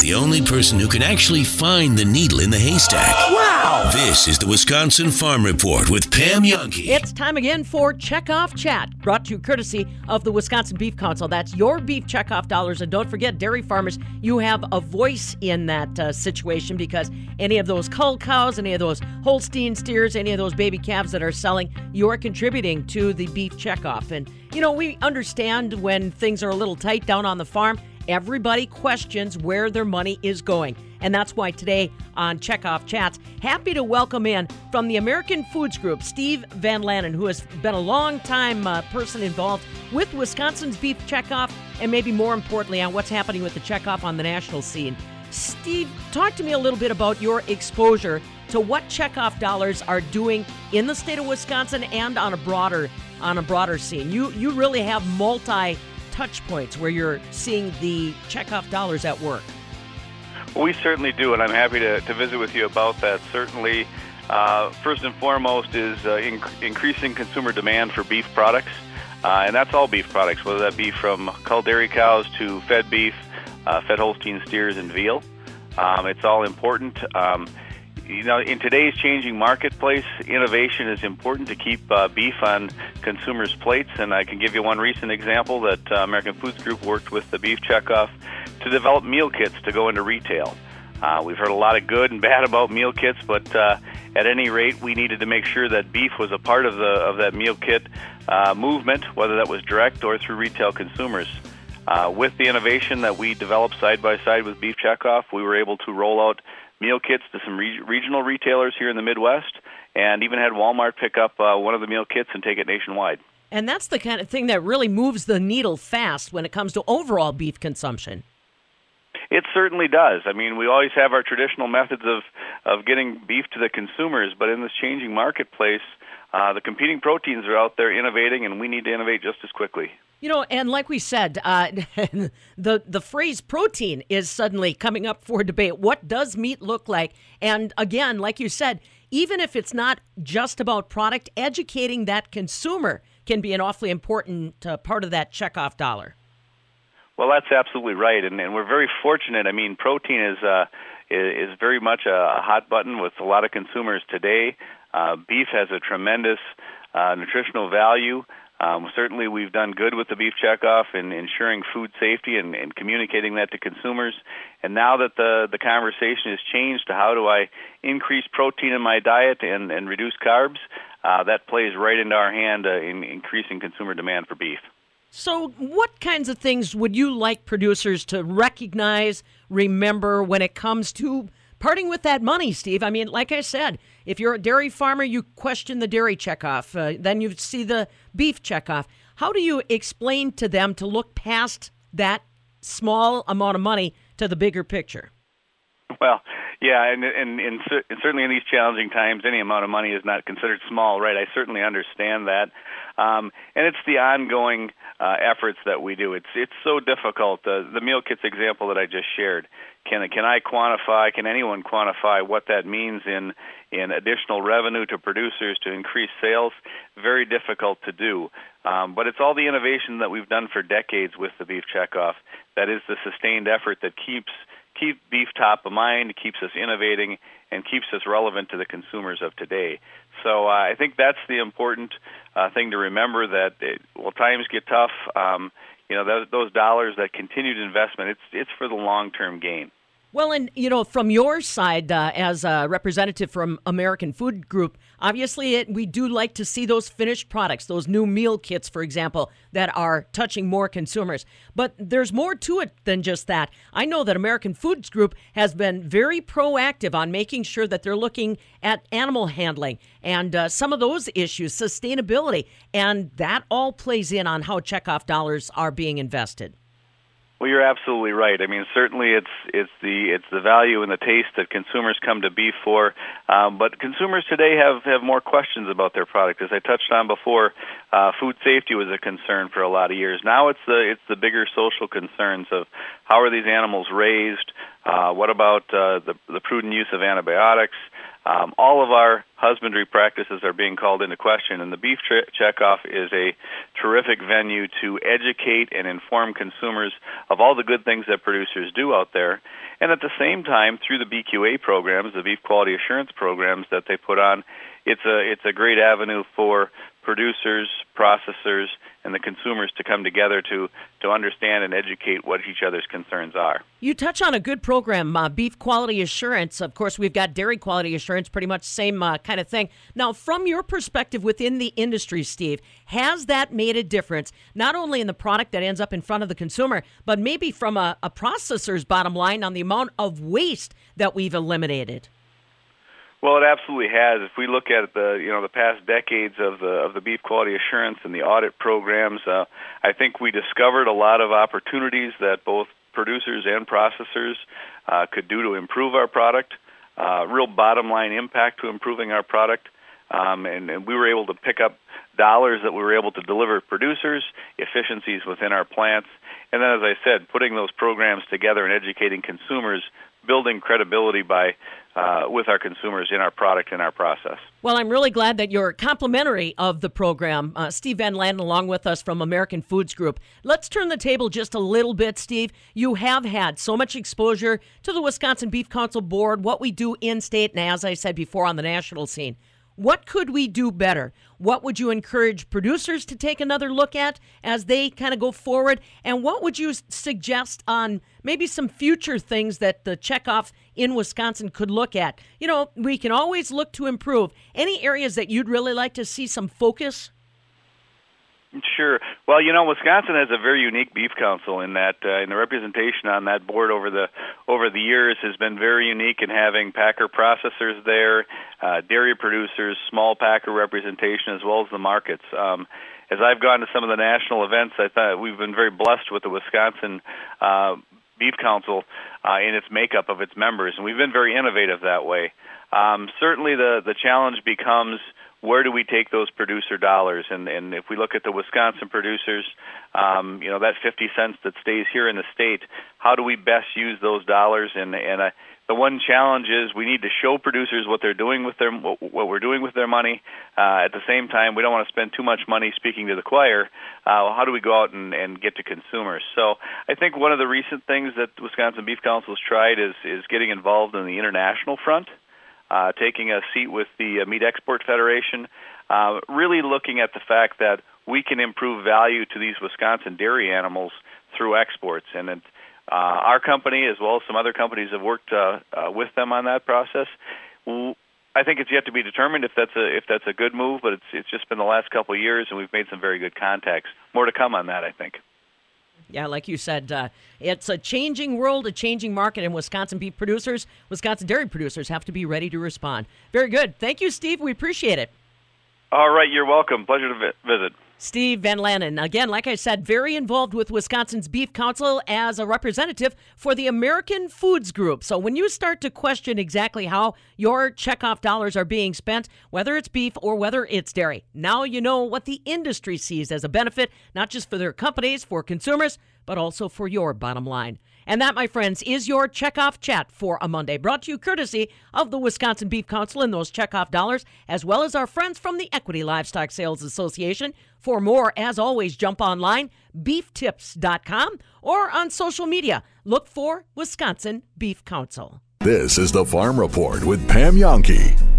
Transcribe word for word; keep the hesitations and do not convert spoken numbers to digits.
the only person who can actually find the needle in the haystack. Wow! This is the Wisconsin Farm Report with Pam Jahnke. It's time again for Checkoff Chat, brought to you courtesy of the Wisconsin Beef Council. That's your beef checkoff dollars. And don't forget, dairy farmers, you have a voice in that uh, situation, because any of those cull cows, any of those Holstein steers, any of those baby calves that are selling, you're contributing to the beef checkoff. And, you know, we understand when things are a little tight down on the farm, everybody questions where their money is going. And that's why today on Checkoff Chats, happy to welcome in from the American Foods Group, Steve Van Lannen, who has been a long-time uh, person involved with Wisconsin's Beef Checkoff, and maybe more importantly on what's happening with the checkoff on the national scene. Steve, talk to me a little bit about your exposure to what checkoff dollars are doing in the state of Wisconsin and on a broader on a broader scene. You you really have multi touch points where you're seeing the checkoff dollars at work. Well, we certainly do, and I'm happy to, to visit with you about that. Certainly, uh, first and foremost is uh, inc- increasing consumer demand for beef products, uh, and that's all beef products, whether that be from cull dairy cows to fed beef, uh, fed Holstein steers, and veal. Um, it's all important. Um, You know, in today's changing marketplace, innovation is important to keep uh, beef on consumers' plates. And I can give you one recent example that uh, American Foods Group worked with the Beef Checkoff to develop meal kits to go into retail. Uh, we've heard a lot of good and bad about meal kits, but uh, at any rate, we needed to make sure that beef was a part of the of that meal kit uh, movement, whether that was direct or through retail consumers. Uh, with the innovation that we developed side by side with Beef Checkoff, we were able to roll out meal kits to some re- regional retailers here in the Midwest, and even had Walmart pick up uh, one of the meal kits and take it nationwide. And that's the kind of thing that really moves the needle fast when it comes to overall beef consumption. It certainly does. I mean, we always have our traditional methods of, of getting beef to the consumers, but in this changing marketplace, uh, the competing proteins are out there innovating, and we need to innovate just as quickly. You know, and like we said, uh, the the phrase protein is suddenly coming up for debate. What does meat look like? And again, like you said, even if it's not just about product, educating that consumer can be an awfully important uh, part of that checkoff dollar. Well, that's absolutely right, and, and we're very fortunate. I mean, protein is uh, is very much a hot button with a lot of consumers today. Uh, beef has a tremendous uh, nutritional value. Um, certainly, we've done good with the Beef Checkoff in ensuring food safety and, and communicating that to consumers. And now that the, the conversation has changed to how do I increase protein in my diet and, and reduce carbs, uh, that plays right into our hand uh, in increasing consumer demand for beef. So what kinds of things would you like producers to recognize, remember when it comes to parting with that money, Steve? I mean, like I said, if you're a dairy farmer, you question the dairy checkoff. Uh, then you see the beef checkoff. How do you explain to them to look past that small amount of money to the bigger picture? Well, yeah, and, and, and, and certainly in these challenging times, any amount of money is not considered small, right? I certainly understand that. Um, and it's the ongoing uh, efforts that we do. It's it's so difficult. Uh, the meal kits example that I just shared, can can I quantify, can anyone quantify what that means in, in additional revenue to producers to increase sales? Very difficult to do. Um, but it's all the innovation that we've done for decades with the Beef Checkoff that is the sustained effort that keeps keep beef top of mind, keeps us innovating, and keeps us relevant to the consumers of today. So uh, I think that's the important uh, thing to remember, that it, while times get tough, um, you know, those, those dollars, that continued investment, it's it's for the long-term gain. Well, and, you know, from your side, uh, as a representative from American Food Group, obviously it, we do like to see those finished products, those new meal kits, for example, that are touching more consumers. But there's more to it than just that. I know that American Foods Group has been very proactive on making sure that they're looking at animal handling and uh, some of those issues, sustainability, and that all plays in on how checkoff dollars are being invested. Well, you're absolutely right. I mean, certainly it's it's the it's the value and the taste that consumers come to beef for. Um, but consumers today have, have more questions about their product. As I touched on before, uh, food safety was a concern for a lot of years. Now it's the it's the bigger social concerns of how are these animals raised? Uh, what about uh, the the prudent use of antibiotics? Um, all of our husbandry practices are being called into question, and the Beef Ch- Checkoff is a terrific venue to educate and inform consumers of all the good things that producers do out there. And at the same time, through the B Q A programs, the Beef Quality Assurance programs that they put on, it's a it's a great avenue for producers, processors, and the consumers to come together to, to understand and educate what each other's concerns are. You touch on a good program, uh, Beef Quality Assurance. Of course, we've got Dairy Quality Assurance, pretty much same uh, kind of thing. Now, from your perspective within the industry, Steve, has that made a difference, not only in the product that ends up in front of the consumer, but maybe from a, a processor's bottom line on the amount of waste that we've eliminated? Well, it absolutely has. If we look at the you know the past decades of the of the beef quality assurance and the audit programs, uh, I think we discovered a lot of opportunities that both producers and processors uh, could do to improve our product. Uh, real bottom line impact to improving our product, um, and, and we were able to pick up dollars that we were able to deliver to producers, efficiencies within our plants, and then, as I said, putting those programs together and educating consumers, building credibility by uh, with our consumers in our product and our process. Well, I'm really glad that you're complimentary of the program. Uh, Steve Van Landen along with us from American Foods Group. Let's turn the table just a little bit, Steve. You have had so much exposure to the Wisconsin Beef Council Board, what we do in-state, and as I said before, on the national scene. What could we do better? What would you encourage producers to take another look at as they kind of go forward? And what would you suggest on maybe some future things that the checkoff in Wisconsin could look at? You know, we can always look to improve. Any areas that you'd really like to see some focus? Sure. Well, you know, Wisconsin has a very unique beef council in that, uh, in the representation on that board over the over the years has been very unique in having packer processors there, uh, dairy producers, small packer representation, as well as the markets. Um, as I've gone to some of the national events, I thought we've been very blessed with the Wisconsin uh, Beef Council uh, in its makeup of its members, and we've been very innovative that way. Um, certainly, the the challenge becomes, where do we take those producer dollars? And, and if we look at the Wisconsin producers, um, you know, that fifty cents that stays here in the state, how do we best use those dollars? And, and uh, the one challenge is we need to show producers what they're doing with their, what we're doing with their money. Uh, at the same time, we don't want to spend too much money speaking to the choir. Uh, how do we go out and, and get to consumers? So I think one of the recent things that the Wisconsin Beef Council has tried is, is getting involved in the international front. Uh, taking a seat with the uh, Meat Export Federation, uh, really looking at the fact that we can improve value to these Wisconsin dairy animals through exports. And it, uh, our company, as well as some other companies, have worked uh, uh, with them on that process. I think it's yet to be determined if that's a if that's a good move, but it's it's just been the last couple of years, and we've made some very good contacts. More to come on that, I think. Yeah, like you said, uh, it's a changing world, a changing market, and Wisconsin beef producers, Wisconsin dairy producers have to be ready to respond. Very good. Thank you, Steve. We appreciate it. All right, you're welcome. Pleasure to vi- visit. Steve Van Landen, again, like I said, very involved with Wisconsin's Beef Council as a representative for the American Foods Group. So when you start to question exactly how your checkoff dollars are being spent, whether it's beef or whether it's dairy, now you know what the industry sees as a benefit, not just for their companies, for consumers, but also for your bottom line. And that, my friends, is your Checkoff Chat for a Monday, brought to you courtesy of the Wisconsin Beef Council and those checkoff dollars, as well as our friends from the Equity Livestock Sales Association. For more, as always, jump online, beef tips dot com, or on social media. Look for Wisconsin Beef Council. This is the Farm Report with Pam Jahnke.